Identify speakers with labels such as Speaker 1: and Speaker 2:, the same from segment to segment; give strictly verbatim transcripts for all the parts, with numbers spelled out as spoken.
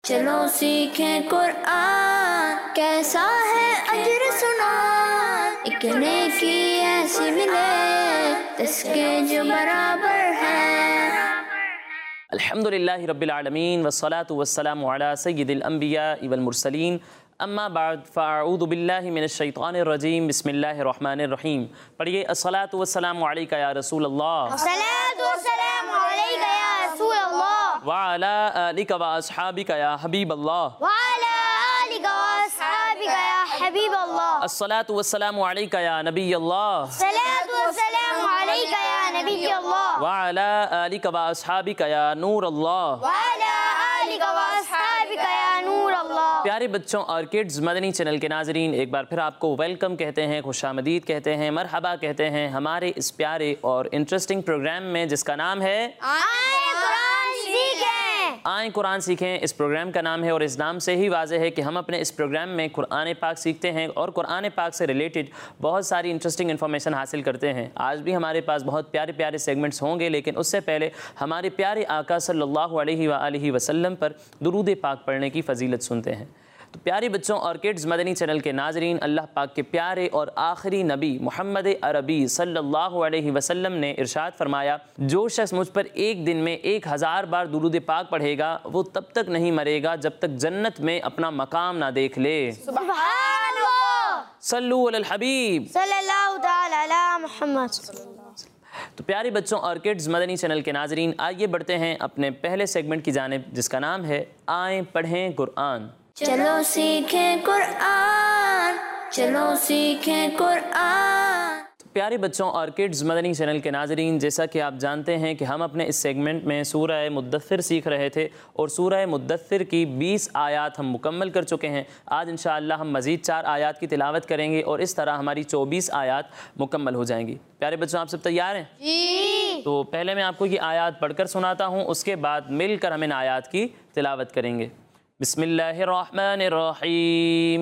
Speaker 1: चलो सीखें कुरान, कैसा है अजर सुना, एक नेकी ऐसी मिले जिसके जो बराबर है।
Speaker 2: अल्हम्दुलिल्लाहि रब्बिल आलमीन वस्सलातु वस्सलामु अला सय्यिदिल अंबिया वल मुरसलीन अम्मा बाद फ़अऊज़ु बिल्लाहि मिनश शैतानिर रजीम बिस्मिल्लाहिर रहमानिर रहीम। पढ़िए अस्सलातु वस्सलामु अलैका या रसूल अल्लाह,
Speaker 3: अस्सलातु वस्सलामु अलैका या रसूल अल्लाह,
Speaker 2: व अला आलिका व अस्हाबिका या हबीब अल्लाह,
Speaker 3: व अला आलिका व अस्हाबिका या हबीब अल्लाह,
Speaker 2: अस्सलातु वस्सलामु अलैका या नबी अल्लाह,
Speaker 3: अस्सलातु वस्सलामु अलैका या नबी अल्लाह,
Speaker 2: व अला आलिका व अस्हाबिका या नूर अल्लाह,
Speaker 3: व अला आलिका व अस्हाबिका या नूर अल्लाह।
Speaker 2: प्यारे बच्चों और किड्स मदनी चैनल के नाजरीन, एक बार फिर आपको वेलकम कहते हैं, खुशामदीद कहते हैं, मरहबा कहते हैं हमारे इस प्यारे और इंटरेस्टिंग प्रोग्राम में जिसका नाम है
Speaker 3: आए कुरान सीखें।
Speaker 2: आए कुरान सीखें। इस प्रोग्राम का नाम है और इस नाम से ही वाज़ेह है कि हम अपने इस प्रोग्राम में कुरान पाक सीखते हैं और कुरान पाक से रिलेटेड बहुत सारी इंटरेस्टिंग इन्फॉर्मेशन हासिल करते हैं। आज भी हमारे पास बहुत प्यारे प्यारे सेगमेंट्स होंगे, लेकिन उससे पहले हमारे प्यारे आका सल्लल्लाहु अलैहि वआलिहि वसल्लम पर दुरूद पाक पढ़ने की फ़जीलत सुनते हैं। तो प्यारे बच्चों और किड्स मदनी चैनल के नाजरीन, अल्लाह पाक के प्यारे और आखिरी नबी मोहम्मद अरबी सल्लल्लाहु अलैहि वसल्लम ने इरशाद फरमाया, जो शख्स मुझ पर एक दिन में एक हज़ार बार दुरूद पाक पढ़ेगा वो तब तक नहीं मरेगा जब तक जन्नत में अपना मकाम ना देख ले।
Speaker 3: सुभान अल्लाह,
Speaker 2: सल्लु अलल हबीब
Speaker 3: सल्लल्लाहु तआला अला मुहम्मद।
Speaker 2: तो प्यारे बच्चों और किड्स मदनी चैनल के नाजरीन, आइए बढ़ते हैं अपने पहले सेगमेंट की जानिब जिसका नाम है आए पढ़ें कुरान।
Speaker 1: चलो सीखें कुरान, चलो सीखें कुरान।
Speaker 2: प्यारे बच्चों और किड्स मदनी चैनल के नाजरीन, जैसा कि आप जानते हैं कि हम अपने इस सेगमेंट में सूरह मुद्दस्सिर सीख रहे थे और सूरह मुद्दस्सिर की बीस आयात हम मुकम्मल कर चुके हैं। आज इंशाअल्लाह हम मज़ीद चार आयात की तिलावत करेंगे और इस तरह हमारी चौबीस आयात मुकम्मल हो जाएंगी। प्यारे बच्चों, आप सब तैयार हैं?
Speaker 3: जी।
Speaker 2: तो पहले मैं आपको ये आयात पढ़कर सुनाता हूँ, उसके बाद मिलकर हम इन आयात की तिलावत करेंगे। बिस्मिल्लाहिर्रहमानिर्रहीम।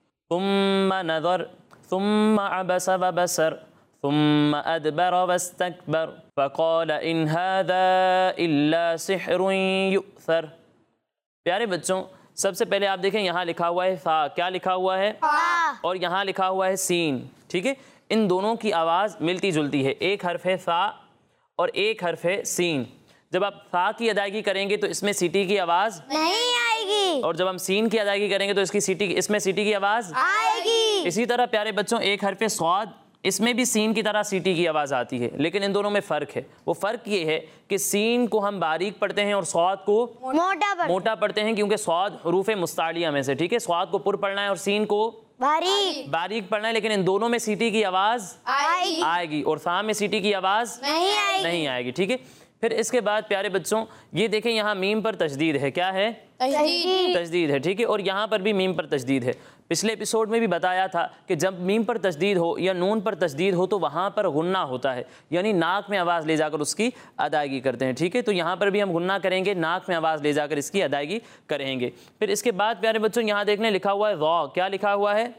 Speaker 2: सुम्मा नज़र सुम्मा अबस व बसर सुम्मा अदबर वस्तकबर फ़क़ाल इन हाज़ा इल्ला सिहरुन युअ्सर। प्यारे बच्चों, सबसे पहले आप देखें यहाँ लिखा हुआ है फ़ा, क्या लिखा हुआ है? और यहाँ लिखा हुआ है सीन। ठीक है, इन दोनों की आवाज़ मिलती जुलती है। एक हर्फ है फ़ा और एक हर्फ है सीन। जब आप फ़ा की अदायगी करेंगे तो इसमें सीटी की आवाज़
Speaker 3: नहीं आएगी,
Speaker 2: और जब हम सीन की अदायगी करेंगे तो इसकी सीटी इसमें सीटी की आवाज़
Speaker 3: आएगी।
Speaker 2: इसी तरह प्यारे बच्चों, एक हर्फ स्वाद, इसमें भी सीन की तरह सीटी की आवाज़ आती है, लेकिन इन दोनों में फ़र्क है। वो फ़र्क ये है कि सीन को हम बारीक पढ़ते हैं और स्वाद को
Speaker 3: मोटा पर
Speaker 2: मोटा पढ़ते हैं, क्योंकि स्वाद हरूफ मुस्तालिया में से। ठीक है, स्वाद को पुर पढ़ना है और सीन को
Speaker 3: बारीक
Speaker 2: बारीक पढ़ना है, लेकिन इन दोनों में सीटी की आवाज़
Speaker 3: आएगी,
Speaker 2: आएगी और फ़ा में सीटी की आवाज़
Speaker 3: नहीं आएगी,
Speaker 2: नहीं आएगी। ठीक है, फिर इसके बाद प्यारे बच्चों ये देखें, यहाँ मीम पर तशदीद है। क्या है?
Speaker 3: तशदीद।
Speaker 2: तशदीद है। ठीक है, और यहाँ पर भी मीम पर तशदीद है। पिछले एपिसोड में भी बताया था कि जब मीम पर तशदीद हो या नून पर तशदीद हो तो वहाँ पर गुन्ना होता है, यानी नाक में आवाज़ ले जाकर उसकी अदायगी करते हैं। ठीक है, तो यहाँ पर भी हम गुन्ना करेंगे, नाक में आवाज़ ले जाकर इसकी अदायगी करेंगे। फिर इसके बाद प्यारे बच्चों यहाँ देखने लिखा हुआ है ज़ा। क्या लिखा हुआ है?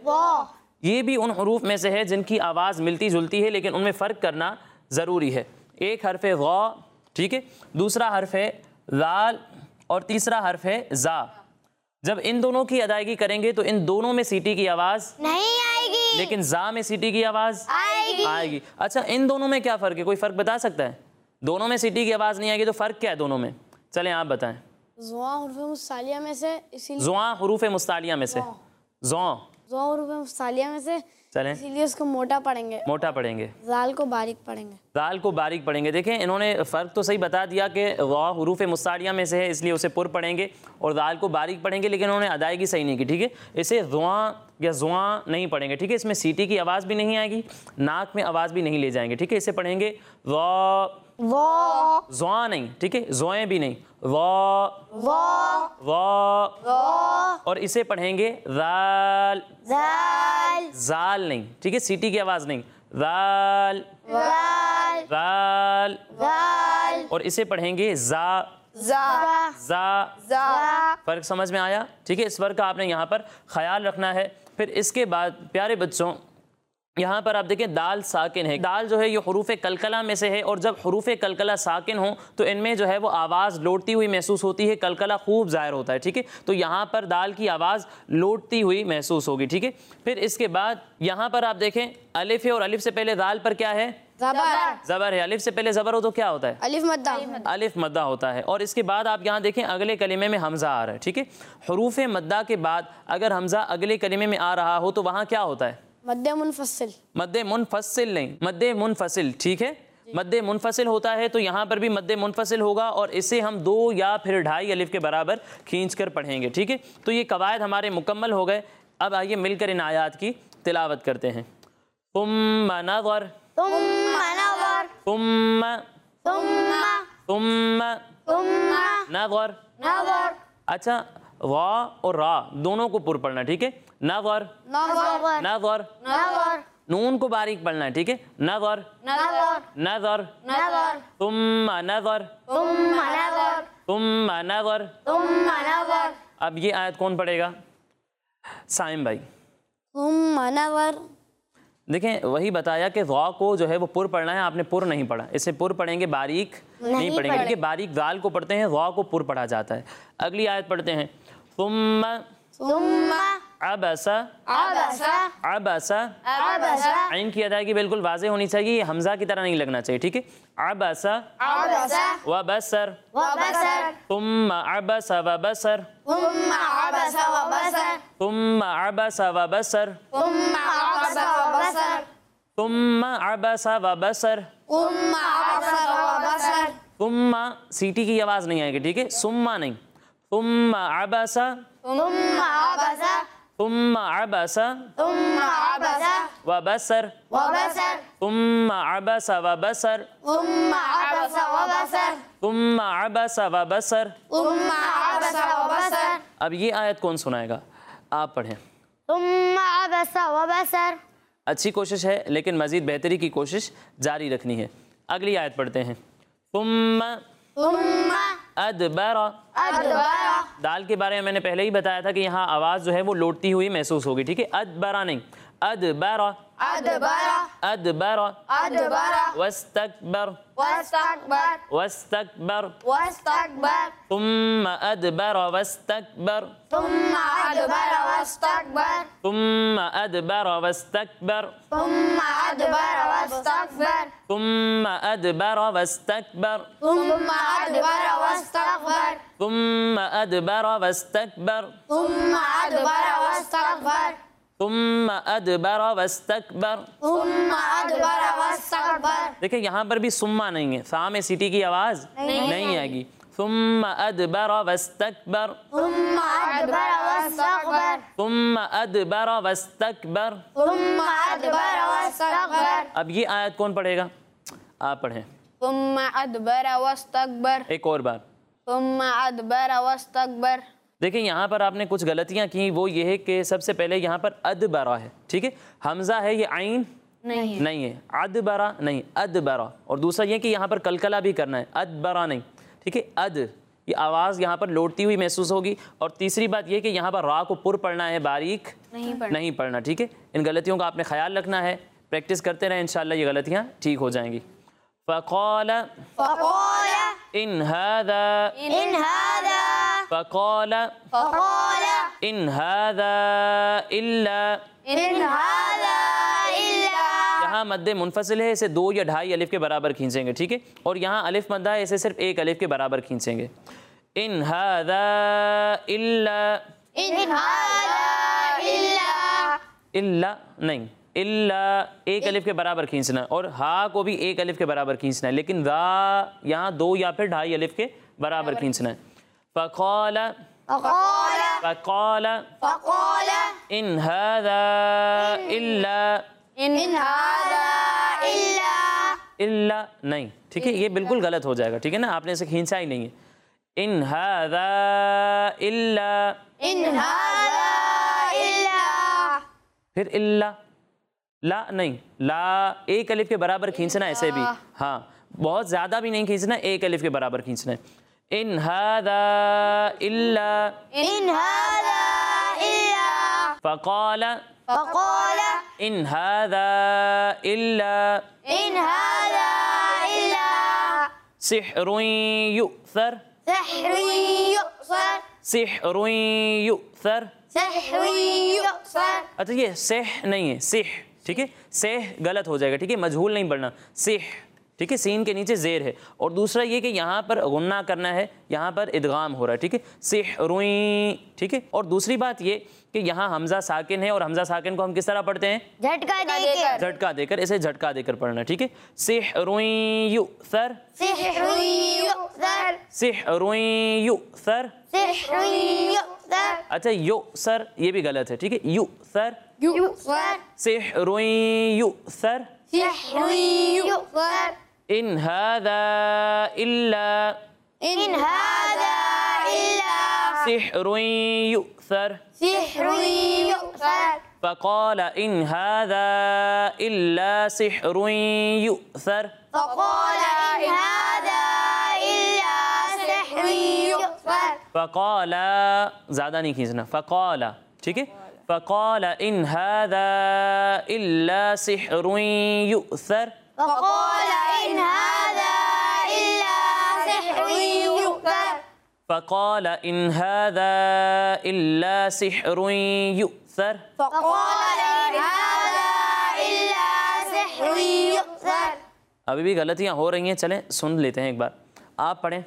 Speaker 2: ये भी उन हरूफ में से है जिनकी आवाज़ मिलती जुलती है, लेकिन उनमें फ़र्क करना ज़रूरी है। एक हर्फ है ज़ा, ठीक है, दूसरा हर्फ है लाल और तीसरा हर्फ है जा। जब इन दोनों की अदायगी करेंगे तो इन दोनों में सीटी की आवाज़
Speaker 3: नहीं आएगी,
Speaker 2: लेकिन जा में सीटी की आवाज़
Speaker 3: आएगी।
Speaker 2: आएगी। अच्छा, इन दोनों में क्या फ़र्क है? कोई फ़र्क बता सकता है? दोनों में सीटी की आवाज़ नहीं आएगी तो फ़र्क क्या है दोनों में? चलें आप बताएं।
Speaker 4: ज़ुआ हुरूफ़ मुस्तालिया में से, इसीलिए
Speaker 2: ज़ुआ हुरूफ़ मुस्तालिया में से, ज़ौ
Speaker 4: ज़ुआ हुरूफ़ मुस्तालिया में से,
Speaker 2: चलें
Speaker 4: इसीलिए उसको मोटा पढ़ेंगे,
Speaker 2: मोटा पढ़ेंगे,
Speaker 4: ज़ाल को बारीक पढ़ेंगे।
Speaker 2: दाल को बारीक पढ़ेंगे। देखें, इन्होंने फ़र्क तो सही बता दिया कि ज़ा हुरूफ़ मुस्तालिया में से है इसलिए उसे पुर पढ़ेंगे और दाल को बारीक पढ़ेंगे, लेकिन उन्होंने अदायगी सही नहीं की। ठीक है, इसे ज़ुआ या ज़ुआ नहीं पढ़ेंगे। ठीक है, इसमें सीटी की आवाज़ भी नहीं आएगी, नाक में आवाज़ भी नहीं ले जाएंगे। ठीक है, इसे पढ़ेंगे ज़ा ज़ुआ नहीं। ठीक है, ज़ोएं भी नहीं, ज़ा और इसे पढ़ेंगे ज़ाल ज़ाल नहीं। ठीक है, सीटी की आवाज़ नहीं, ज़ाल ज़ाल और इसे पढ़ेंगे ज़ा ज़ा। फ़र्क समझ में आया? ठीक है, इस फ़र्क का आपने यहाँ पर ख्याल रखना है। फिर इसके बाद प्यारे बच्चों यहाँ पर आप देखें दाल साकिन है। दाल जो है ये हुरूफ कलकला में से है और जब हुरूफ कलकला साकिन हो तो इनमें जो है वो आवाज़ लौटती हुई महसूस होती है, कलकला खूब ज़ाहिर होता है। ठीक है, तो यहाँ पर दाल की आवाज़ लौटती हुई महसूस होगी। ठीक है, फिर इसके बाद यहाँ पर आप देखें अलिफ है और अलिफ से पहले दाल पर क्या है?
Speaker 4: ज़बर।
Speaker 2: ज़बर है। अलिफ से पहले ज़बर हो तो क्या होता है?
Speaker 4: अलिफ मद्दा।
Speaker 2: अलिफ मद्दा होता है। और इसके बाद आप यहाँ देखें अगले कलिमे में हमज़ा आ रहा है। ठीक है, हुरूफ मद्दा के बाद अगर हमज़ा अगले कलिमे में आ रहा हो तो वहाँ क्या होता है?
Speaker 4: मद्दे मुनफसिल।
Speaker 2: मद्दे मुनफसिल नहीं, मद्दे मुनफसिल। ठीक है, मद्दे मुनफसिल होता है तो यहाँ पर भी मद्दे मुनफसिल होगा और इसे हम दो या फिर ढाई अलिफ के बराबर खींच कर पढ़ेंगे। ठीक है, तो ये कवायद हमारे मुकम्मल हो गए। अब आइए मिलकर इन आयात की तिलावत करते हैं। तुम्मा नज़र,
Speaker 3: तुम्मा नज़र,
Speaker 2: तुम्मा
Speaker 3: तुम्मा
Speaker 2: तुम्मा
Speaker 3: तुम्मा
Speaker 2: नज़र।
Speaker 3: नज़र,
Speaker 2: अच्छा, वा और रा दोनों को पुर पढ़ना। ठीक है, नज़र
Speaker 3: नज़र,
Speaker 2: नज़र।
Speaker 3: नज़र,
Speaker 2: नून को बारीक पढ़ना है। ठीक है, नज़र
Speaker 3: नज़र,
Speaker 2: नज़र।
Speaker 3: नज़र,
Speaker 2: तुम्मा नज़र,
Speaker 3: तुम्मा नज़र,
Speaker 2: तुम्मा नज़र।
Speaker 3: तुम्मा नज़र।
Speaker 2: अब ये आयत कौन पढ़ेगा? साइम भाई।
Speaker 4: तुम्मा नज़र।
Speaker 2: देखें, वही बताया कि ज़ा को जो है वो पुर पढ़ना है, आपने पुर नहीं पढ़ा। इसे पुर पढ़ेंगे, बारीक नहीं, नहीं पढ़ेंगे। क्योंकि बारीक दाल को पढ़ते हैं, ज़ा को पुर पढ़ा जाता है। अगली आयत पढ़ते हैं। तुम्मा
Speaker 3: तुम्मा
Speaker 2: अबसा,
Speaker 3: अबसा,
Speaker 2: अबसा।
Speaker 3: अबसा,
Speaker 2: आइन की अदायगी बिल्कुल वाज़ेह होनी चाहिए, ये हमज़ा की तरह नहीं लगना चाहिए। ठीक है, अबसा
Speaker 3: अबसा,
Speaker 2: वबसर,
Speaker 3: वबसर,
Speaker 2: तुम्मा अबसा वबसर,
Speaker 3: तुम्मा अबसा वबसर,
Speaker 2: तुम्मा अबसा वबसर,
Speaker 3: तुम्मा अबसा वबसर,
Speaker 2: तुम्मा अबसा वबसर।
Speaker 3: तुम्मा अबसा वबसर।
Speaker 2: तुम्मा सीटी की आवाज़ नहीं आएगी। ठीक है, सुम्मा नहीं। तुम्मा अबसा,
Speaker 3: तुम्मा अबसा,
Speaker 2: तुम्मा अबसा
Speaker 3: तुम्मा अबसा
Speaker 2: वबसर,
Speaker 3: वबसर,
Speaker 2: तुम्मा अबसा वबसर,
Speaker 3: तुम्मा अबसा वबसर,
Speaker 2: तुम्मा अबसा वबसर।
Speaker 3: तुम्मा अबसा वबसर।
Speaker 2: अब ये आयत कौन सुनाएगा? आप पढ़ें।
Speaker 3: तुम्मा अबसा वबसर।
Speaker 2: अच्छी कोशिश है लेकिन मज़ीद बेहतरी की कोशिश जारी रखनी है। अगली आयत पढ़ते हैं। तुम्मा
Speaker 3: तुम्मा
Speaker 2: अदबरा।
Speaker 3: अदबरा।
Speaker 2: दाल के बारे में मैंने पहले ही बताया था कि यहाँ आवाज़ जो है वो लौटती हुई महसूस होगी। ठीक है, अदबरा नहीं, अदबरा,
Speaker 3: अदबरा,
Speaker 2: अदबरा।
Speaker 3: अदबरा,
Speaker 2: वस्तकबर,
Speaker 3: वस्तकबर,
Speaker 2: वस्तकबर।
Speaker 3: वस्तकबर,
Speaker 2: तुम्मा अदबरा वस्तकबर,
Speaker 3: तुम्मा अदबरा वस्तकबर,
Speaker 2: तुम्मा अदबरा वस्तकबर,
Speaker 3: तुम्मा अदबरा वस्तकबर,
Speaker 2: तुम्मा अदबरा वस्तकबर,
Speaker 3: तुम्मा अदबरा वस्तकबर,
Speaker 2: तुम्मा अदबरा वस्तकबर,
Speaker 3: तुम्मा अदबरा वस्तकबर,
Speaker 2: तुम्मा अदबरा वस्तकबर।
Speaker 3: तुम्मा अदबरा वस्तकबर।
Speaker 2: देखिए यहाँ पर भी सुम्मा नहीं है, सा में सीटी की आवाज़
Speaker 3: नहीं,
Speaker 2: नहीं आएगी। तुम्मा अदबरा वस्तकबर,
Speaker 3: तुम्मा अदबरा वस्तकबर,
Speaker 2: तुम्मा अदबरा वस्तकबर।
Speaker 3: तुम्मा अदबरा वस्तकबर।
Speaker 2: अब ये आयत कौन पढ़ेगा? आप पढ़ें।
Speaker 3: तुम्मा अदबरा वस्तकबर,
Speaker 2: एक और बार।
Speaker 3: तुम्मा अदबरा वस्तकबर।
Speaker 2: देखिए यहाँ पर आपने कुछ गलतियाँ की, वो ये है कि सबसे पहले यहाँ पर अदबरा है। ठीक है, हमज़ा है, ये आइन
Speaker 3: नहीं
Speaker 2: नहीं है, अदबरा नहीं, अदबरा। और दूसरा ये कि यहाँ पर कलकला भी करना है, अदबरा नहीं। ठीक है, अद ये आवाज़ यहाँ पर लौटती हुई महसूस होगी। और तीसरी बात ये कि यहाँ पर रा को पुर पढ़ना है, बारीक
Speaker 3: नहीं पढ़ना।
Speaker 2: नहीं पढ़ना। ठीक है, इन गलतियों का आपने ख्याल रखना है, प्रैक्टिस करते रहें, इंशाल्लाह ये गलतियाँ ठीक हो जाएंगी। फ़क़ाल
Speaker 3: फ़क़ाल
Speaker 2: इन हादा,
Speaker 3: इन हादा,
Speaker 2: फ़क़ाल
Speaker 3: फ़क़ाल
Speaker 2: इन हादा इल्ला।
Speaker 3: इन हादा इल्ला।
Speaker 2: यहाँ मद्दे मुनफसिल है, इसे दो या ढाई अलिफ के बराबर खींचेंगे। ठीक है, और यहाँ अलिफ मद्दा है, इसे सिर्फ एक अलिफ के बराबर खींचेंगे। इन हादा इल्ला,
Speaker 3: इन हादा इल्ला।
Speaker 2: इल्ला नहीं, इल्ला एक अलिफ के बराबर खींचना है और हा को भी एक अलिफ के बराबर खींचना है, लेकिन रा यहाँ दो या फिर ढाई अलिफ के बराबर खींचना है। फ़क़ाल
Speaker 3: फ़क़ाल
Speaker 2: फ़क़ाल
Speaker 3: फ़क़ाल
Speaker 2: इन हादा इल्ला,
Speaker 3: इन हादा इल्ला।
Speaker 2: इल्ला नहीं। ठीक है, ये बिल्कुल गलत हो जाएगा। ठीक है ना, आपने इसे खींचा ही नहीं है। इन हादा इल्ला,
Speaker 3: इन हादा इल्ला।
Speaker 2: फिर इल्ला, ला नहीं, ला एक अलिफ के बराबर खींचना है, ऐसे भी हाँ, बहुत ज़्यादा भी नहीं खींचना, एक अलिफ के बराबर खींचना है। इन हादा इल्ला,
Speaker 3: इन हादा इल्ला।
Speaker 2: फ़क़ाल
Speaker 3: फ़क़ाल
Speaker 2: इन हाज़ा इल्ला
Speaker 3: इन हाज़ा इल्ला
Speaker 2: सिहरुन यु'सर
Speaker 3: सिहरुन यु'सर
Speaker 2: सिहरुन यु'सर।
Speaker 3: सिहरुन यु'सर।
Speaker 2: अच्छा ये सेह नहीं है, सिह, ठीक है, सेह गलत हो जाएगा, ठीक है, मजहूल नहीं पढ़ना, सिह, ठीक है, सीन के नीचे ज़ेर है। और दूसरा ये कि यहाँ पर गुन्ना करना है, यहाँ पर इदगाम हो रहा है, ठीक है, सिहरुन, ठीक है। और दूसरी बात ये कि यहाँ हमज़ा साकिन है और हमज़ा साकिन को हम किस तरह पढ़ते हैं?
Speaker 3: झटका देकर।
Speaker 2: झटका देकर, इसे झटका देकर पढ़ना, ठीक है। सिहरुन यु'सर
Speaker 3: सिहरुन यु'सर
Speaker 2: सिहरुन यु'सर।
Speaker 3: सिहरुन यु'सर।
Speaker 2: अच्छा यु'सर ये भी गलत है, ठीक है, यु'सर
Speaker 3: यु'सर
Speaker 2: सिहरुन यु'सर
Speaker 3: सिहरुन यु'सर।
Speaker 2: इन हाज़ा इल्ला
Speaker 3: इन हाज़ा इल्ला
Speaker 2: सिहरुन यु'सर
Speaker 3: सिहरुन यु'सर।
Speaker 2: फ़क़ाल इन हाज़ा इल्ला सिहरुन यु'सर
Speaker 3: फ़क़ाल इन हाज़ा इल्ला सिहरुन यु'सर।
Speaker 2: फ़क़ाल, ज़्यादा नहीं खींचना, फ़क़ाल, ठीक है, फ़क़ाल इन हाज़ा इल्ला सिहरुन यु'सर
Speaker 3: फ़क़ाल इन हाज़ा इल्ला सिहरुन यु'सर।
Speaker 2: फ़क़ाल इन हाज़ा इल्ला सिहरुन यु'सर
Speaker 3: फ़क़ाल इन हाज़ा इल्ला सिहरुन यु'सर।
Speaker 2: अभी भी गलतियाँ हो रही हैं, चलें सुन लेते हैं एक बार, आप पढ़ें।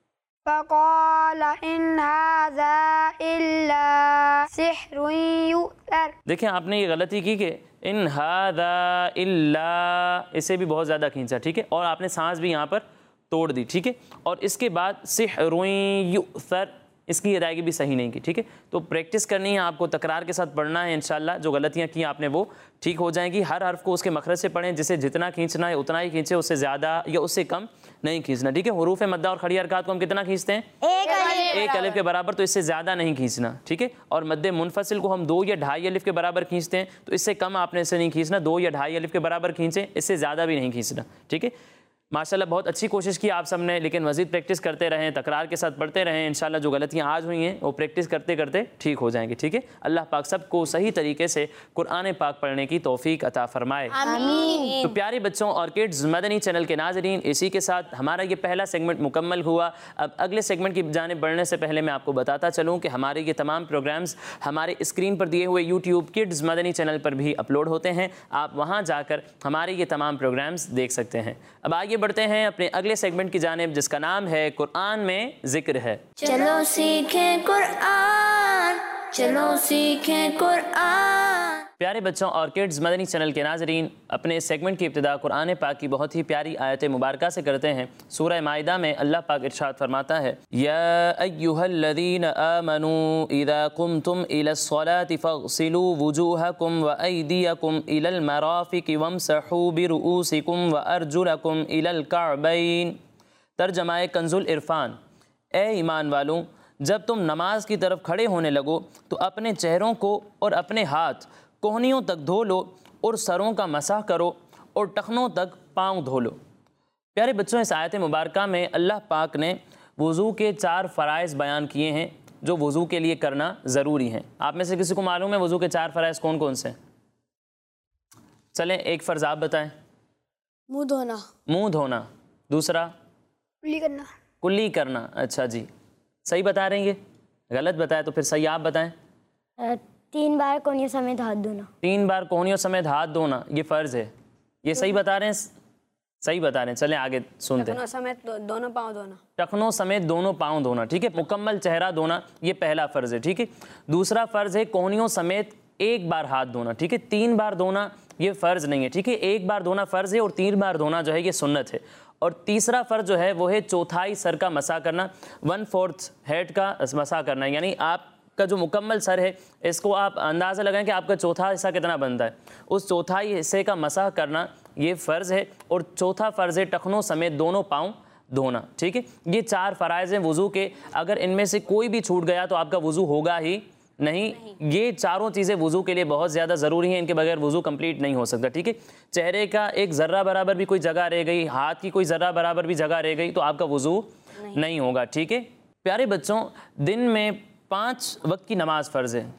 Speaker 3: फ़क़ाल इन हाज़ा इल्ला सिहरुन यु'सर।
Speaker 2: देखिए आपने ये गलती की कि इन हाज़ा इल्ला, इसे भी बहुत ज़्यादा खींचा, ठीक है, और आपने सांस भी यहाँ पर तोड़ दी, ठीक है, और इसके बाद सिहरुन यु'सर, इसकी अदायगी भी सही नहीं की, ठीक है। तो प्रैक्टिस करनी है आपको, तकरार के साथ पढ़ना है, इंशाल्लाह जो गलतियाँ की आपने वो ठीक हो जाएंगी। हर हर्फ को उसके मखरज से पढ़ें, जिसे जितना खींचना है उतना ही खींचे, उससे ज़्यादा या उससे कम नहीं खींचना, ठीक है। हुरूफ मद्दा और खड़ी हरकत को हम कितना खींचते हैं?
Speaker 3: एक अलिफ
Speaker 2: एक अलिफ के बराबर, तो इससे ज़्यादा नहीं खींचना, ठीक है। और मद्दे मुनफसिल को हम दो या ढाई अलिफ के बराबर खींचते हैं, तो इससे कम आपने इसे नहीं खींचना, दो या ढाई अलिफ के बराबर खींचें, इससे ज़्यादा भी नहीं खींचना, ठीक है। माशाल्लाह बहुत अच्छी कोशिश की आप सब ने, लेकिन मज़ीद प्रैक्टिस करते रहें, तकरार के साथ पढ़ते रहें, इंशाल्लाह जो गलतियाँ आज हुई हैं वो प्रैक्टिस करते करते ठीक हो जाएंगी, ठीक है। अल्लाह पाक सबको सही तरीके से कुरान पाक पढ़ने की तौफीक अता फरमाए, आमीन। तो प्यारे बच्चों और किड्स मदनी चैनल के नाज़रीन, इसी के साथ हमारा ये पहला सेगमेंट मुकम्मल हुआ। अब अगले सेगमेंट की जानिब बढ़ने से पहले मैं आपको बताता चलूँ कि हमारे ये तमाम प्रोग्राम्स हमारे स्क्रीन पर दिए हुए यूट्यूब किड्स मदनी चैनल पर भी अपलोड होते हैं, आप वहाँ जाकर हमारे ये तमाम प्रोग्राम्स देख सकते हैं। अब आगे बढ़ते हैं अपने अगले सेगमेंट की जानिब, जिसका नाम है कुरान में जिक्र है।
Speaker 1: चलो सीखें कुरान, चलो सीखें कुरान।
Speaker 2: प्यारे बच्चों और किड्स मदनी चैनल के नाजरीन, अपने इस सेगमेंट की इब्तिदा कुरान पाक की बहुत ही प्यारी आयत मुबारका से करते हैं। सूरह माइदा में अल्लाह पाक इरशाद फरमाता है, या अय्युहल्लज़ीना आमनू इज़ा कुमतुम इलस्सलाति फ़ग़सिलू वुजूहकुम व अयदियकुम इलल मराफ़िक़ि वमसहू बिरुऊसिकुम व अर्जुलकुम इलल कअबैन। तर्जमाए कंजुल इरफान, ए ईमान वालों, जब तुम नमाज की तरफ खड़े होने लगो तो अपने चेहरों को और अपने हाथ कोहनियों तक धो लो और सरों का मसाह करो और टखनों तक पाँव धो लो। प्यारे बच्चों, इस आयत मुबारका में अल्लाह पाक ने वज़ू के चार फ़राइज़ बयान किए हैं जो वज़ू के लिए करना ज़रूरी हैं। आप में से किसी को मालूम है वज़ू के चार फ़राइज़ कौन कौन से? चलें एक फ़र्ज़ आप बताएं।
Speaker 4: मुँह धोना।
Speaker 2: मुँह धोना। दूसरा?
Speaker 3: कुल्ली करना।
Speaker 2: कुल्ली करना। अच्छा जी, सही बता रहे हैं ये? गलत बताया तो फिर सही आप बताएं।
Speaker 4: तीन बार कोहनियों समेत हाथ धोना।
Speaker 2: तीन बार कोहनियों समेत हाथ धोना, ये फ़र्ज़ है, ये सही बता रहे हैं? सही बता रहे हैं। चलें आगे सुनते हैं।
Speaker 5: टखनों समेत दो, दोनों पाँव धोना।
Speaker 2: टखनों समेत दोनों पाँव धोना, ठीक है। मुकम्मल चेहरा धोना, ये पहला फ़र्ज़ है, ठीक है। दूसरा फ़र्ज़ है कोहनियों समेत एक बार हाथ धोना, ठीक है। तीन बार धोना ये फ़र्ज़ नहीं है, ठीक है। एक बार धोना फ़र्ज़ है और तीन बार धोना जो है ये सुन्नत है। और तीसरा फ़र्ज़ जो है वो है चौथाई सर का मसा करना, वन फोर्थ हेड का मसा करना, यानी आपका जो मुकम्मल सर है इसको आप अंदाज़ा लगाएं कि आपका चौथा हिस्सा कितना बनता है, उस चौथाई हिस्से का मसा करना ये फ़र्ज़ है। और चौथा फ़र्ज़ है टखनों समेत दोनों पाँव धोना, ठीक है। ये चार फ़राइज़ हैं वज़ू के, अगर इनमें से कोई भी छूट गया तो आपका वज़ू होगा ही नहीं, नहीं। ये चारों चीज़ें वज़ू के लिए बहुत ज़्यादा ज़रूरी हैं, इनके बगैर वज़ू कंप्लीट नहीं हो सकता, ठीक है। चेहरे का एक ज़र्रा बराबर भी कोई जगह रह गई, हाथ की कोई ज़र्रा बराबर भी जगह रह गई तो आपका वज़ू नहीं, नहीं होगा, ठीक है। प्यारे बच्चों, दिन में पाँच वक्त की नमाज फ़र्ज़ है,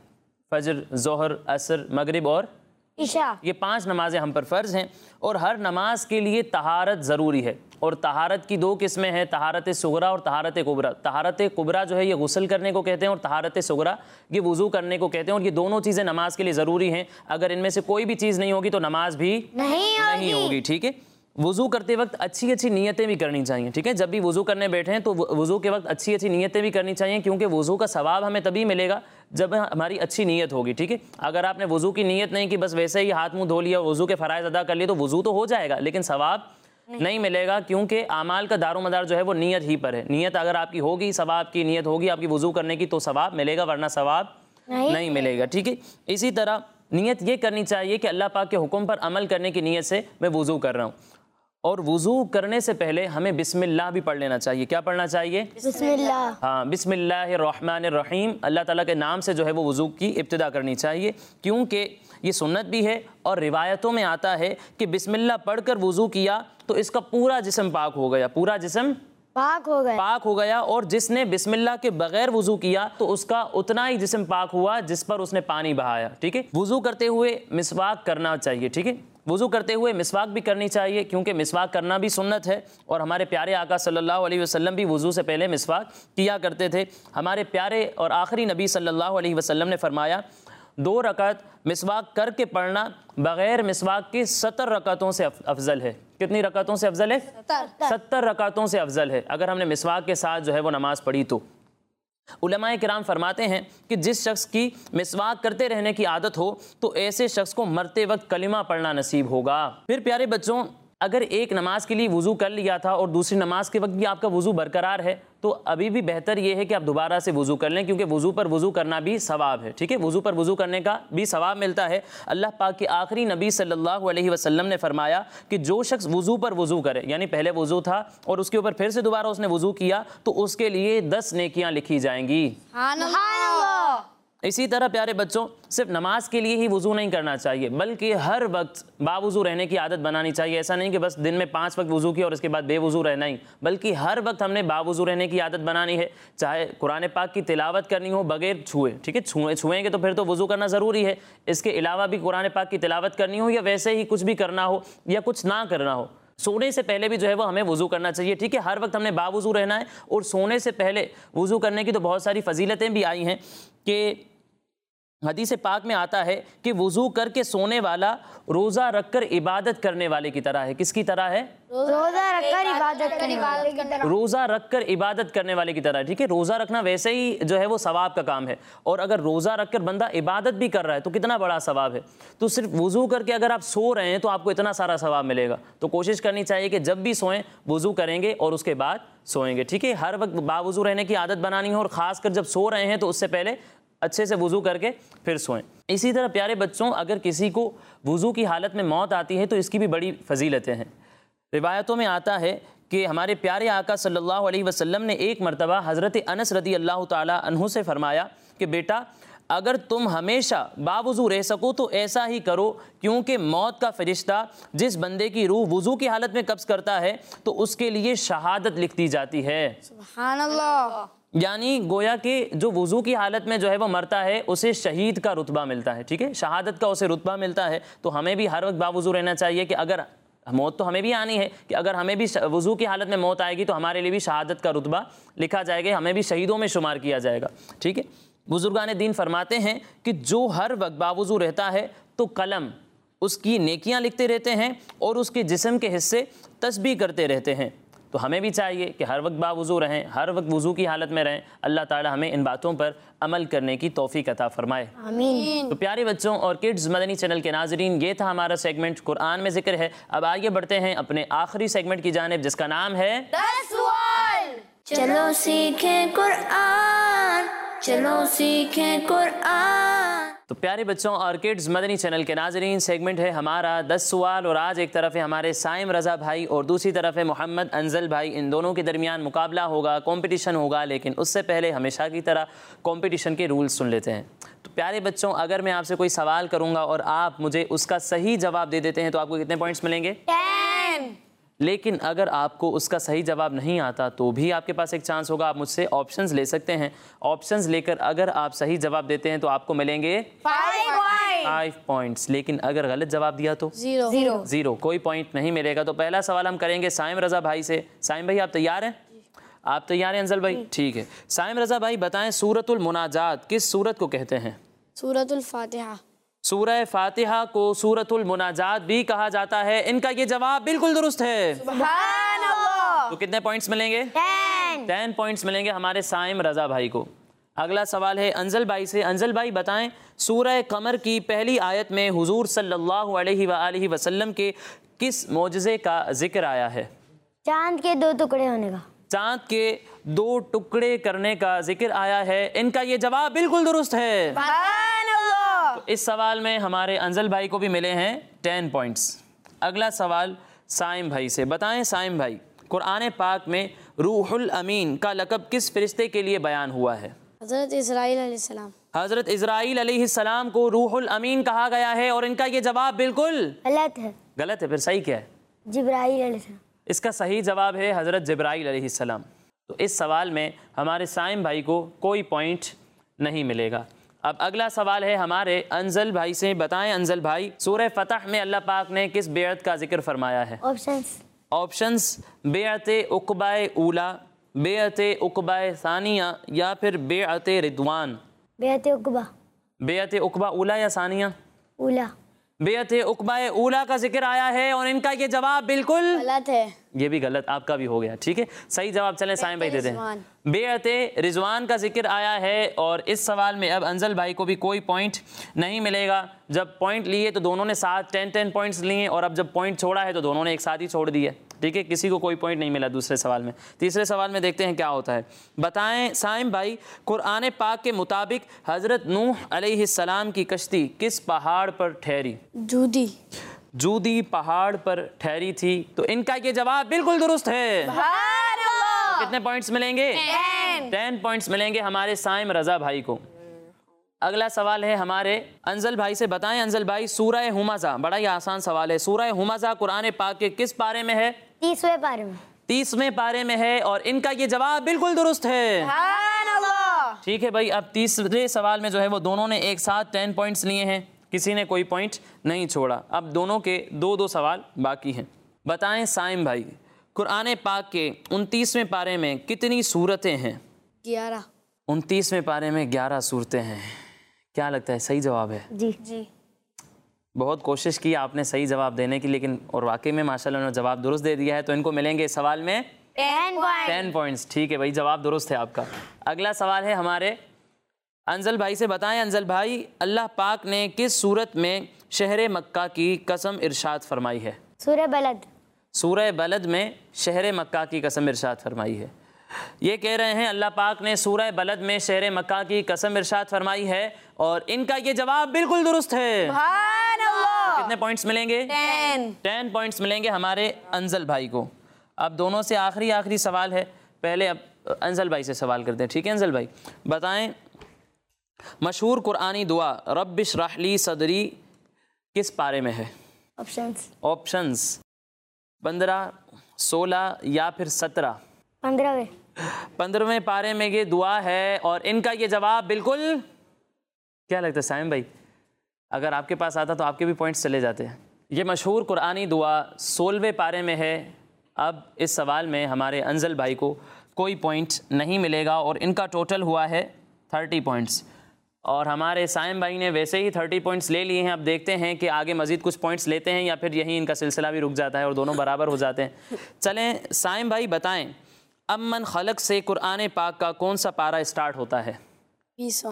Speaker 2: फजर, ज़ोहर, असर, मगरिब और
Speaker 4: ईशा।
Speaker 2: ये पांच नमाजें हम पर फ़र्ज़ हैं और हर नमाज के लिए तहारत ज़रूरी है। और तहारत की दो किस्में हैं, तहारत सुगरा और तहारत कुबरा। तहारत कुबरा जो है ये गुस्ल करने को कहते हैं और तहारत सुगरा ये वज़ू करने को कहते हैं। और ये दोनों चीज़ें नमाज के लिए ज़रूरी हैं। अगर इनमें से कोई भी चीज़ नहीं होगी तो नमाज भी
Speaker 4: नहीं
Speaker 2: नहीं होगी। ठीक है, वज़ू करते वक्त अच्छी अच्छी नीयतें भी करनी चाहिए। ठीक है, जब भी वज़ू करने बैठे हैं तो वज़ू के वक्त अच्छी अच्छी नीयतें भी करनी चाहिए, क्योंकि वज़ू का सवाब हमें तभी मिलेगा जब हमारी अच्छी नीयत होगी। ठीक है, अगर आपने वज़ू की नीयत नहीं की, बस वैसे ही हाथ मुंह धो लिया, वज़ू के फ़राइज़ अदा कर लिए, तो वज़ू तो हो जाएगा लेकिन सवाब नहीं, नहीं मिलेगा, क्योंकि आमाल का दारोमदार जो है वो नीयत ही पर है। नीयत अगर आपकी होगी, सवाब की नीयत होगी आपकी वज़ू करने की, तो सवाब मिलेगा, वरना सवाब नहीं, नहीं मिलेगा। ठीक है, इसी तरह नीयत ये करनी चाहिए कि अल्लाह पाक के हुक्म पर अमल करने की नीयत से मैं वज़ू कर रहा हूँ। और वज़ू करने से पहले हमें बिस्मिल्लाह भी पढ़ लेना चाहिए। क्या पढ़ना चाहिए?
Speaker 4: बिस्मिल्लाह।
Speaker 2: हाँ, बिस्मिल्लाहिर्रहमानिर्रहीम, अल्लाह ताला के नाम से जो है वो वज़ू की इब्तिदा करनी चाहिए, क्योंकि ये सुन्नत भी है और रिवायतों में आता है कि बिस्मिल्लाह पढ़कर वज़ू किया तो इसका पूरा जिस्म पाक हो गया, पूरा जिस्म
Speaker 4: पाक हो गया
Speaker 2: पाक हो गया। और जिसने बिस्मिल्लाह के बगैर वज़ू किया तो उसका उतना ही जिस्म पाक हुआ जिस पर उसने पानी बहाया। ठीक है, वज़ू करते हुए मिसवाक करना चाहिए। ठीक है, वज़ू करते हुए मिसवाक भी करनी चाहिए, क्योंकि मिसवाक करना भी सुन्नत है। और हमारे प्यारे आका सल्लल्लाहु अलैहि वसल्लम भी वज़ू से पहले मिसवाक किया करते थे। हमारे प्यारे और आखिरी नबी सल्लल्लाहु अलैहि वसल्लम ने फरमाया, दो रकात मिसवाक करके पढ़ना बग़ैर मिसवाक के सत्तर रकातों से अफजल है। कितनी रकातों से अफजल है? सत्तर रकातों से अफजल है अगर हमने मिसवाक के साथ जो है वो नमाज पढ़ी तो। उलमाए किराम फरमाते हैं कि जिस शख्स की मिसवाक करते रहने की आदत हो तो ऐसे शख्स को मरते वक्त कलिमा पढ़ना नसीब होगा। फिर प्यारे बच्चों, अगर एक नमाज के लिए वज़ू कर लिया था और दूसरी नमाज के वक्त भी आपका वज़ू बरकरार है तो अभी भी बेहतर ये है कि आप दोबारा से वज़ू कर लें, क्योंकि वज़ू पर वज़ू करना भी सवाब है। ठीक है, वज़ू पर वज़ू करने का भी सवाब मिलता है। अल्लाह पाक के आखिरी नबी सल्लल्लाहु अलैहि वसल्लम ने फरमाया कि जो शख्स वज़ू पर वज़ू करे, यानी पहले वज़ू था और उसके ऊपर फिर से दोबारा उसने वज़ू किया, तो उसके लिए दस नेकियां लिखी जाएंगी। इसी तरह प्यारे बच्चों, सिर्फ नमाज के लिए ही वज़ू नहीं करना चाहिए, बल्कि हर वक्त बावज़ू रहने की आदत बनानी चाहिए। ऐसा नहीं कि बस दिन में पाँच वक्त वज़ू किया और उसके बाद बेवज़ू रहना ही, बल्कि हर वक्त हमने बावज़ू रहने की आदत बनानी है। चाहे कुरान पाक की तिलावत करनी हो बगैर छुए, ठीक है, छुए छुएंगे तो फिर तो वज़ू करना ज़रूरी है। इसके अलावा भी कुरान पाक की तिलावत करनी हो या वैसे ही कुछ भी करना हो या कुछ ना करना हो, सोने से पहले भी जो है वो हमें वज़ू करना चाहिए। ठीक है, हर वक्त हमने बावज़ू रहना है। और सोने से पहले वज़ू करने की तो बहुत सारी फजीलतें भी आई हैं कि हदीस पाक में आता है कि वज़ू करके सोने वाला रोज़ा रखकर इबादत करने वाले की तरह है। किसकी तरह है?
Speaker 4: रोज़ा रखकर इबादत करने वाले की तरह।
Speaker 2: रोज़ा रखकर इबादत करने वाले की तरह है। ठीक है, रोज़ा रखना वैसे ही जो है वो सवाब का काम है, और अगर रोज़ा रखकर बंदा इबादत भी कर रहा है तो कितना बड़ा सवाब है। तो सिर्फ वज़ू करके अगर आप सो रहे हैं तो आपको इतना सारा सवाब मिलेगा। तो कोशिश करनी चाहिए कि जब भी सोएं वज़ू करेंगे और उसके बाद सोएंगे। ठीक है, हर वक्त बावज़ू रहने की आदत बनानी है, और ख़ासकर जब सो रहे हैं तो उससे पहले अच्छे से वज़ू करके फिर सोएं। इसी तरह प्यारे बच्चों, अगर किसी को वज़ू की हालत में मौत आती है तो इसकी भी बड़ी फजीलतें हैं। रिवायतों में आता है कि हमारे प्यारे आका सल्लल्लाहु अलैहि वसल्लम ने एक मरतबा हज़रत अनस रदी अल्लाह ताला अन्हु से फरमाया कि बेटा, अगर तुम हमेशा बावज़ू रह सको तो ऐसा ही करो, क्योंकि मौत का फरिश्ता जिस बंदे की रूह वज़ू की हालत में कब्ज़ करता है तो उसके लिए शहादत लिख दी जाती है।
Speaker 5: सुभान अल्लाह।
Speaker 2: यानी गोया कि जो वज़ू की हालत में जो है वो मरता है उसे शहीद का रुतबा मिलता है। ठीक है, शहादत का उसे रुतबा मिलता है। तो हमें भी हर वक्त बावज़ू रहना चाहिए कि अगर मौत तो हमें भी आनी है, कि अगर हमें भी वज़ू की हालत में मौत आएगी तो हमारे लिए भी शहादत का रुतबा लिखा जाएगा, हमें भी शहीदों में शुमार किया जाएगा। ठीक है, बुजुर्गान दीन फरमाते हैं कि जो हर वक्त बावज़ू रहता है तो कलम उसकी नेकियां लिखते रहते हैं और उसके जिस्म के हिस्से तस्बीह करते रहते हैं। तो हमें भी चाहिए कि हर वक्त बावज़ू रहें, हर वक्त वज़ू की हालत में रहें। अल्लाह ताला हमें इन बातों पर अमल करने की तौफीक अता फरमाए, आमीन। तो प्यारे बच्चों और किड्स मदनी चैनल के नाजरीन, ये था हमारा सेगमेंट कुरान में ज़िक्र है। अब आगे बढ़ते हैं अपने आखिरी सेगमेंट की जानिब, जिसका नाम है
Speaker 3: दस सवाल।
Speaker 1: चलो सीखें कुरान, चलो सीखें कुरान।
Speaker 2: तो प्यारे बच्चों और किड्स मदनी चैनल के नाजरीन, सेगमेंट है हमारा दस सवाल। और आज एक तरफ है हमारे साइम रज़ा भाई और दूसरी तरफ है मोहम्मद अनजल भाई। इन दोनों के दरमियान मुकाबला होगा, कंपटीशन होगा, लेकिन उससे पहले हमेशा की तरह कंपटीशन के रूल्स सुन लेते हैं। तो प्यारे बच्चों, अगर मैं आपसे कोई सवाल करूंगा और आप मुझे उसका सही जवाब दे देते हैं तो आपको कितने पॉइंट्स मिलेंगे?
Speaker 3: टेन।
Speaker 2: लेकिन अगर आपको उसका सही जवाब नहीं आता तो भी आपके पास एक चांस होगा, आप मुझसे ऑप्शंस ले सकते हैं। ऑप्शंस लेकर अगर आप सही जवाब देते हैं तो आपको मिलेंगे फाइव पॉइंट्स, लेकिन अगर गलत जवाब दिया तो
Speaker 5: जीरो
Speaker 4: जीरो
Speaker 2: जीरो, कोई पॉइंट नहीं मिलेगा। तो पहला सवाल हम करेंगे साइम रज़ा भाई से। साइम भाई आप तैयार हैं? आप तैयार हैं अंजल भाई? ठीक है। साइम रज़ा भाई बताएं सूरतुल मुनाजात किस सूरत को कहते हैं?
Speaker 5: सूरतुल फातिहा।
Speaker 2: सूरह फातिहा को सूरतुल मुनाजात भी कहा जाता है। इनका ये जवाब बिल्कुल दुरुस्त है।
Speaker 3: सुभान अल्लाह।
Speaker 2: तो कितने पॉइंट्स मिलेंगे?
Speaker 3: टेन।
Speaker 2: टेन पॉइंट्स मिलेंगे हमारे साइम रज़ा भाई को। अगला सवाल है अंजल भाई से। अंजल भाई बताएं सूरह कमर की पहली आयत में हुजूर सल्लल्लाहु अलैहि वआलिहि वसल्लम के किस मोजज़े का जिक्र आया है?
Speaker 4: चांद के दो टुकड़े होने का।
Speaker 2: चांद के दो टुकड़े करने का जिक्र आया है। इनका ये जवाब बिल्कुल दुरुस्त है।
Speaker 3: सुभान अल्लाह।
Speaker 2: तो इस सवाल में हमारे अंजल भाई को भी मिले हैं टेन पॉइंट्स। अगला सवाल साइम भाई से। बताएं साइम भाई कुरान पाक में रूहुल अमीन का लक़ब किस फरिश्ते के लिए बयान हुआ है?
Speaker 5: हज़रत इस्राईल अलैहिस्सलाम।
Speaker 2: हज़रत इस्राईल अलैहिस्सलाम को रूहुल अमीन कहा गया है और इनका ये जवाब बिल्कुल
Speaker 4: गलत है।
Speaker 2: गलत है। फिर सही क्या है?
Speaker 4: जिब्राईल अलैहिस्सलाम।
Speaker 2: इसका सही जवाब है हज़रत जिब्राईल अलैहिस्सलाम। तो इस सवाल में हमारे साइम भाई को कोई पॉइंट नहीं मिलेगा। अब अगला सवाल है हमारे अंजल भाई से। बताएं अंजल भाई सूरह फतह में अल्लाह पाक ने किस बेअत का जिक्र फरमाया है?
Speaker 4: ऑप्शंस
Speaker 2: ऑप्शंस बेअते उक़बाए ऊला, बेअते उक़बाए सानिया या फिर बेअते रिदवान।
Speaker 4: बेअते उक़बा।
Speaker 2: बेअते उक़बा ऊला या सानिया?
Speaker 4: उला।
Speaker 2: बेअते उक़बाए ऊला का जिक्र आया है और इनका ये जवाब बिल्कुल
Speaker 5: गलत है।
Speaker 2: ये भी गलत, आपका भी हो गया। ठीक है, सही जवाब चलें साइम भाई देते हैं। बेअते रिजवान का जिक्र आया है और इस सवाल में अब अंजल भाई को भी कोई पॉइंट नहीं मिलेगा। जब पॉइंट लिए तो दोनों ने साथ टेन टेन पॉइंट्स लिए और अब जब पॉइंट छोड़ा है तो दोनों ने एक साथ ही छोड़ दिए। ठीक है, किसी को कोई पॉइंट नहीं मिला दूसरे सवाल में। तीसरे सवाल में देखते हैं क्या होता है। बताएं साइम भाई कुरान पाक के मुताबिक हज़रत नूह अलैहिस्सलाम की कश्ती किस पहाड़ पर ठहरी?
Speaker 5: जूदी।
Speaker 2: जूदी पहाड़ पर ठहरी थी। तो इनका ये जवाब बिल्कुल दुरुस्त है।
Speaker 3: सुभान अल्लाह।
Speaker 2: कितने पॉइंट्स मिलेंगे?
Speaker 3: टेन।
Speaker 2: टेन पॉइंट्स मिलेंगे हमारे साइम रज़ा भाई को। अगला सवाल है हमारे अंजल भाई से। बताएं अंजल भाई सूरह हुमज़ा, बड़ा ही आसान सवाल है, सूरह हुमज़ा कुरान पाक के किस पारे में है?
Speaker 4: तीसवें पारे में।
Speaker 2: तीसवें पारे में है और इनका ये जवाब बिल्कुल दुरुस्त है।
Speaker 3: सुभान अल्लाह।
Speaker 2: ठीक है भाई, अब तीसरे सवाल में जो है वो दोनों ने एक साथ टेन पॉइंट्स लिए हैं, किसी ने कोई पॉइंट नहीं छोड़ा। अब दोनों के दो दो सवाल बाकी हैं। बताएं साइम भाई कुरान पाक के उनतीसवें पारे में कितनी सूरतें हैं?
Speaker 5: ग्यारह।
Speaker 2: उनतीसवें पारे में ग्यारह सूरतें हैं। क्या लगता है सही जवाब है?
Speaker 4: जी
Speaker 5: जी।
Speaker 2: बहुत कोशिश की आपने सही जवाब देने की, लेकिन और वाकई में माशाल्लाह उन्होंने जवाब दुरुस्त दे दिया है। तो इनको मिलेंगे इस सवाल में
Speaker 3: टेन पॉइंट।
Speaker 2: Ten points. ठीक है भाई, जवाब दुरुस्त है आपका। अगला सवाल है हमारे अंजल भाई से। बताएं अंजल भाई अल्लाह पाक ने किस सूरत में शहर मक्का की कसम इरशाद फरमाई है?
Speaker 4: सूरह बलद।
Speaker 2: सूरह बलद में शहर मक्का की कसम इरशाद फरमाई है। ये कह रहे हैं अल्लाह पाक ने सूरह बलद में शहर मक्का की कसम इरशाद फरमाई है और इनका ये जवाब बिल्कुल दुरुस्त है।
Speaker 3: सुभान अल्लाह।
Speaker 2: कितने पॉइंट्स मिलेंगे?
Speaker 3: टेन।
Speaker 2: टेन पॉइंट्स मिलेंगे हमारे अंजल भाई को। अब दोनों से आखिरी आखिरी सवाल है। पहले अब अंजल भाई से सवाल करते हैं। ठीक है अंजल भाई, बताएं मशहूर कुरानी दुआ रब्बिश रहली सदरी किस पारे में है?
Speaker 4: ऑप्शंस
Speaker 2: ऑप्शंस पंद्रह, सोलह या फिर सत्रह।
Speaker 4: पंद्रहवें।
Speaker 2: पंद्रहवें पारे में ये दुआ है और इनका ये जवाब बिल्कुल, क्या लगता है साइम भाई? अगर आपके पास आता तो आपके भी पॉइंट्स चले जाते हैं। ये मशहूर कुरानी दुआ सोलहवें पारे में है। अब इस सवाल में हमारे अंजल भाई को कोई पॉइंट नहीं मिलेगा और इनका टोटल हुआ है थर्टी पॉइंट्स और हमारे साइम भाई ने वैसे ही थर्टी पॉइंट्स ले लिए हैं। अब देखते हैं कि आगे मज़ीद कुछ पॉइंट्स लेते हैं या फिर यहीं इनका सिलसिला भी रुक जाता है और दोनों बराबर हो जाते हैं। चलें साइम भाई बताएं अम्मन खलक से कुरान पाक का कौन सा पारा स्टार्ट होता है?
Speaker 5: बीसवां।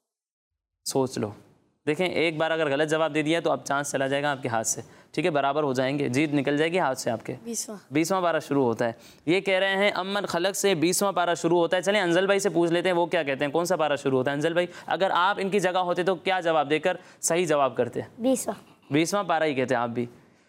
Speaker 2: सोच लो। देखें एक बार अगर गलत जवाब दे दिया तो अब चांस चला जाएगा आपके हाथ से। ठीक है, बराबर हो जाएंगे, जीत निकल जाएगी हाथ से आपके।
Speaker 5: बीसवां।
Speaker 2: बीसवां पारा शुरू होता है। ये कह रहे हैं अम्मन खलक से बीसवां पारा शुरू होता है। चलें अंजल भाई से पूछ लेते हैं वो क्या कहते हैं, कौन सा पारा शुरू होता है। अंजल भाई अगर आप इनकी जगह होते तो क्या जवाब देकर सही जवाब करते?
Speaker 4: बीसवां।
Speaker 2: बीसवां पारा ही कहते हैं आप भी।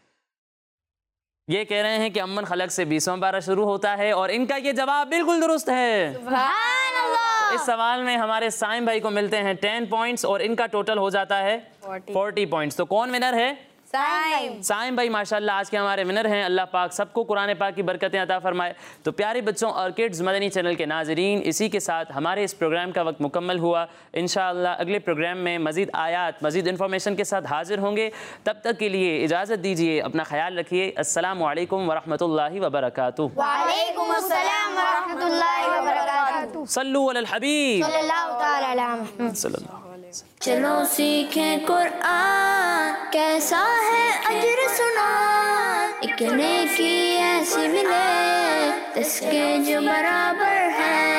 Speaker 2: ये कह रहे हैं कि अम्मन खलक से बीसवां पारा शुरू होता है और इनका ये जवाब बिल्कुल दुरुस्त है।
Speaker 3: सुभान अल्लाह।
Speaker 2: इस सवाल में हमारे साइम भाई को मिलते हैं टेन पॉइंट्स और इनका टोटल हो जाता है फोर्टी पॉइंट्स। तो कौन विनर है?
Speaker 3: साइम
Speaker 2: साइम भाई माशाल्लाह आज के हमारे विनर हैं। अल्लाह पाक सबको कुरान पाक की बरकतें अता फरमाए। तो प्यारे बच्चों और किड्स मदनी चैनल के नाजरीन, इसी के साथ हमारे इस प्रोग्राम का वक्त मुकम्मल हुआ। इंशाअल्लाह अगले प्रोग्राम में मज़ीद आयात मज़ीद इन्फॉर्मेशन के साथ हाजिर होंगे। तब तक के लिए इजाज़त दीजिए, अपना ख्याल रखिए। अस्सलामु अलैकुम वरहमतुल्लाहि वबरकातुहू।
Speaker 3: वालेकुम अस्सलाम व रहमतुल्लाहि व बरकातुहू।
Speaker 2: सल्लु अलल हबीब
Speaker 3: सल्लल्लाहु तआला अलैहि वसल्लम।
Speaker 2: सल्लल्लाहु।
Speaker 1: चलो सीखें कुरान, कैसा है अजर सुना, एक नेकी ऐसी मिले जिसके जो बराबर है।